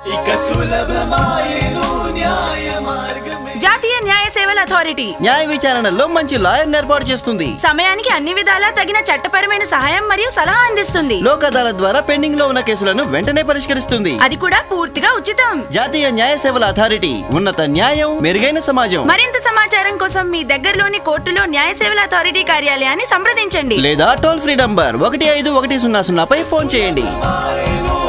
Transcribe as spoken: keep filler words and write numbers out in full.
జాతీయ న్యాయ సేవల అథారిటీ న్యాయ విచారణలో మంచి లాయర్ ఏర్పాటు చేస్తుంది. సమయానికి అన్ని విధాలా తగిన చట్టపరమైన సహాయం మరియు సలహా అందిస్తుంది. లోక్ అదాలత్ ద్వారా పెండింగ్ లో ఉన్న కేసులను వెంటనే పరిష్కరిస్తుంది. అది కూడా పూర్తిగా ఉచితం. జాతీయ న్యాయ సేవల అథారిటీ, ఉన్నత న్యాయం, మెరుగైన సమాజం. మరింత సమాచారం కోసం మీ దగ్గరలోని కోర్టులో న్యాయ సేవల అథారిటీ కార్యాలయాన్ని సంప్రదించండి లేదా టోల్ ఫ్రీ నంబర్ ఒకటి ఐదు ఒకటి సున్నా సున్నా పై ఫోన్ చేయండి.